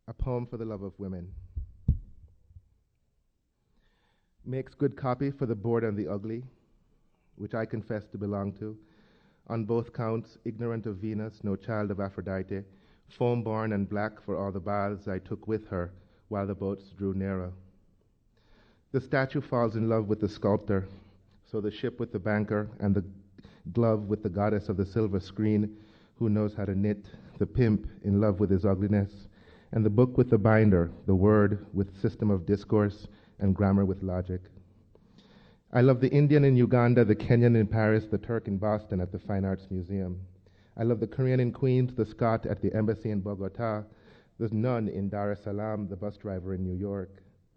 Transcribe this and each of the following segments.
A poem for the love of women. Makes good copy for the bored and the ugly, which I confess to belong to. On both counts, ignorant of Venus, no child of Aphrodite, foam-born and black for all the baths I took with her while the boats drew nearer. The statue falls in love with the sculptor, so the ship with the banker and the glove with the goddess of the silver screen who knows how to knit, the pimp in love with his ugliness, and the book with the binder, the word with system of discourse and grammar with logic. I love the Indian in Uganda, the Kenyan in Paris, the Turk in Boston at the Fine Arts Museum. I love the Korean in Queens, the Scot at the embassy in Bogota, the nun in Dar es Salaam, the bus driver in New York.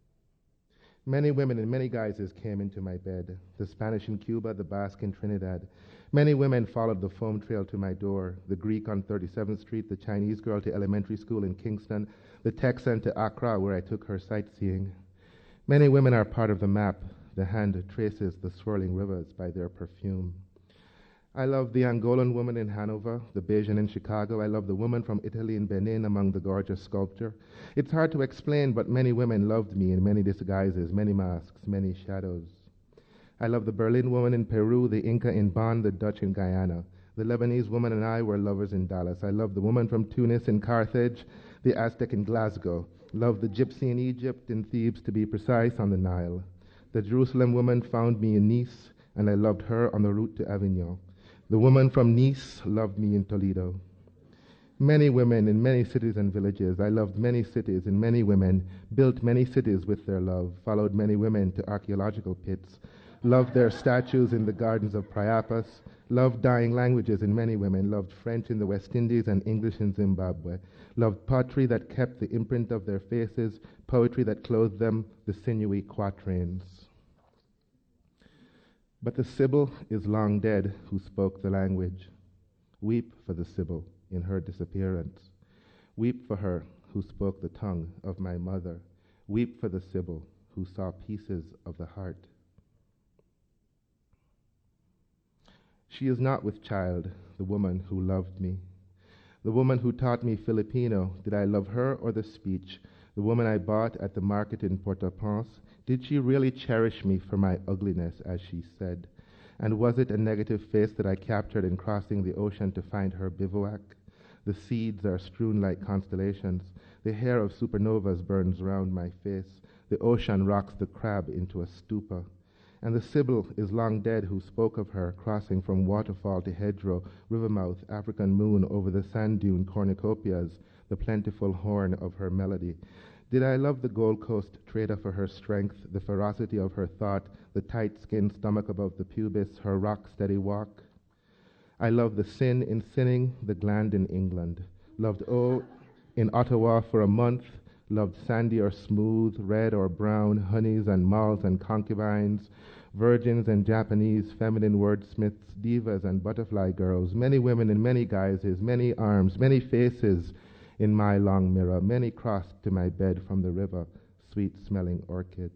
Many women in many guises came into my bed, the Spanish in Cuba, the Basque in Trinidad. Many women followed the foam trail to my door, the Greek on 37th Street, the Chinese girl to elementary school in Kingston, the Texan to Accra where I took her sightseeing. Many women are part of the map. The hand traces the swirling rivers by their perfume. I love the Angolan woman in Hanover, the Bayesian in Chicago. I love the woman from Italy in Benin among the gorgeous sculpture. It's hard to explain, but many women loved me in many disguises, many masks, many shadows. I love the Berlin woman in Peru, the Inca in Bonn, the Dutch in Guyana. The Lebanese woman and I were lovers in Dallas. I love the woman from Tunis in Carthage, the Aztec in Glasgow. Love the gypsy in Egypt, in Thebes to be precise, on the Nile. The Jerusalem woman found me in Nice, and I loved her on the route to Avignon. The woman from Nice loved me in Toledo. Many women in many cities and villages. I loved many cities and many women, built many cities with their love, followed many women to archaeological pits, loved their statues in the gardens of Priapus, loved dying languages in many women, loved French in the West Indies and English in Zimbabwe, loved pottery that kept the imprint of their faces, poetry that clothed them, the sinewy quatrains. But the Sibyl is long dead who spoke the language. Weep for the Sibyl in her disappearance. Weep for her who spoke the tongue of my mother. Weep for the Sibyl who saw pieces of the heart. She is not with child, the woman who loved me. The woman who taught me Filipino, did I love her or the speech? The woman I bought at the market in Port-au-Prince, did she really cherish me for my ugliness, as she said? And was it a negative face that I captured in crossing the ocean to find her bivouac? The seeds are strewn like constellations. The hair of supernovas burns round my face. The ocean rocks the crab into a stupor. And the Sibyl is long dead who spoke of her, crossing from waterfall to hedgerow, river mouth, African moon, over the sand dune cornucopias, the plentiful horn of her melody. Did I love the Gold Coast trader for her strength, the ferocity of her thought, the tight-skinned stomach above the pubis, her rock-steady walk? I loved the sin in sinning, the gland in England. Loved O in Ottawa for a month, loved sandy or smooth, red or brown, honeys and moths and concubines, virgins and Japanese feminine wordsmiths, divas and butterfly girls, many women in many guises, many arms, many faces in my long mirror, many crossed to my bed from the river, sweet-smelling orchids.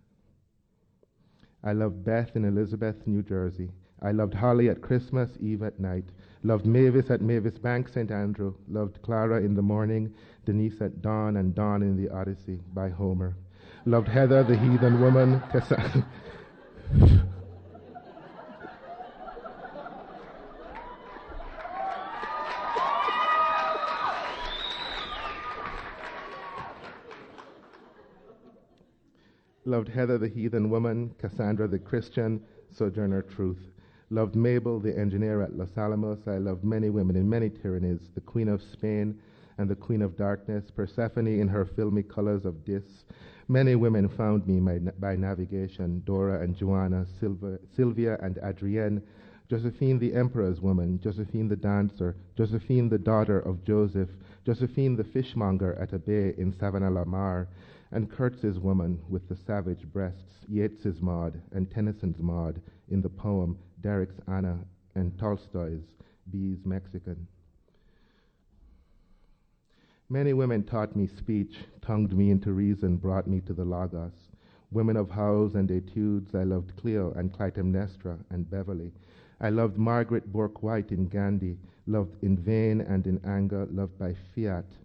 I loved Beth in Elizabeth, New Jersey. I loved Holly at Christmas Eve at night, loved Mavis at Mavis Bank, St. Andrew, loved Clara in the morning, Denise at dawn, and Dawn in the Odyssey by Homer. Loved Heather, the heathen woman, loved Heather, the heathen woman, Cassandra, the Christian, Sojourner Truth. Loved Mabel, the engineer at Los Alamos. I loved many women in many tyrannies, the Queen of Spain and the Queen of Darkness, Persephone in her filmy colors of Dis. Many women found me by navigation, Dora and Joanna, Sylvia and Adrienne, Josephine the emperor's woman, Josephine the dancer, Josephine the daughter of Joseph, Josephine the fishmonger at a bay in Savannah-la-Mar, and Kurtz's woman with the savage breasts, Yeats's Maud and Tennyson's Maud in the poem Derrick's Anna and Tolstoy's B's Mexican. Many women taught me speech, tongued me into reason, brought me to the Logos. Women of howls and etudes, I loved Cleo and Clytemnestra and Beverly. I loved Margaret Bourke White in Gandhi, loved in vain and in anger, loved by fiat,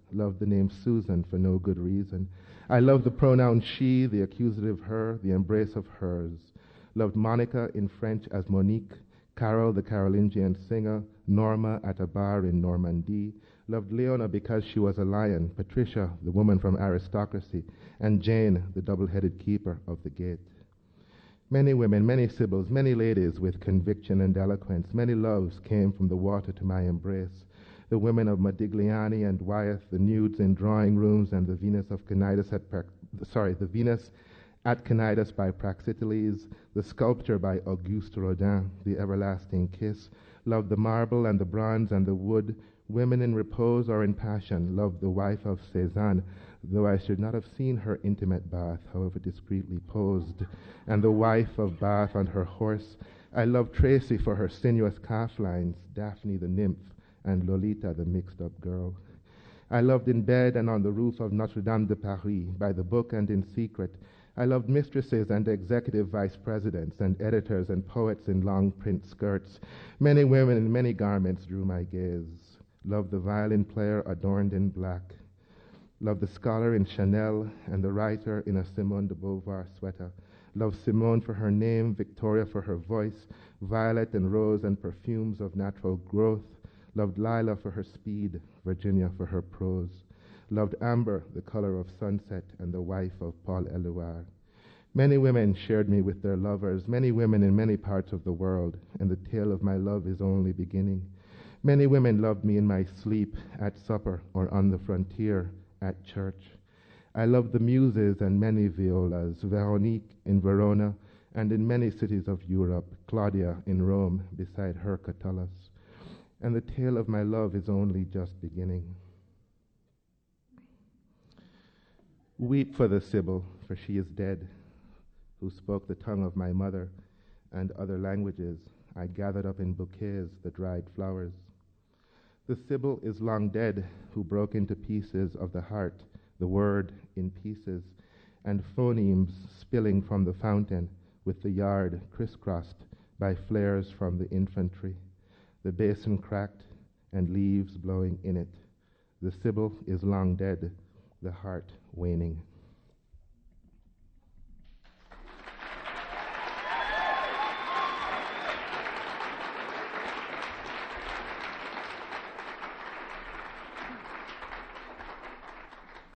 Loved the name Susan for no good reason. I loved the pronoun she, the accusative her, the embrace of hers. Loved Monica in French as Monique, Carol the Carolingian singer, Norma at a bar in Normandy. Loved Leona because she was a lion, Patricia, the woman from aristocracy, and Jane, the double-headed keeper of the gate. Many women, many sibyls, many ladies with conviction and eloquence, many loves came from the water to my embrace. The women of Modigliani and Wyeth, the nudes in drawing rooms, and the Venus of Cnidus the Venus at Cnidus by Praxiteles, the sculpture by Auguste Rodin, the everlasting kiss, loved the marble and the bronze and the wood, women in repose or in passion, loved the wife of Cézanne, though I should not have seen her intimate bath, however discreetly posed, and the wife of Bath on her horse. I loved Tracy for her sinuous calf lines, Daphne the nymph, and Lolita the mixed-up girl. I loved in bed and on the roof of Notre-Dame de Paris, by the book and in secret. I loved mistresses and executive vice presidents and editors and poets in long print skirts. Many women in many garments drew my gaze. Loved the violin player adorned in black. Loved the scholar in Chanel and the writer in a Simone de Beauvoir sweater. Loved Simone for her name, Victoria for her voice, violet and rose and perfumes of natural growth. Loved Lila for her speed, Virginia for her prose. Loved amber, the color of sunset, and the wife of Paul Éluard. Many women shared me with their lovers, many women in many parts of the world, and the tale of my love is only beginning. Many women loved me in my sleep, at supper, or on the frontier, at church. I loved the muses and many violas, Veronique in Verona, and in many cities of Europe, Claudia in Rome, beside her Catullus. And the tale of my love is only just beginning. Weep for the Sibyl, for she is dead, who spoke the tongue of my mother and other languages. I gathered up in bouquets the dried flowers. The Sibyl is long dead, who broke into pieces of the heart, the word in pieces, and phonemes spilling from the fountain, with the yard crisscrossed by flares from the infantry, the basin cracked and leaves blowing in it. The Sibyl is long dead, the heart waning.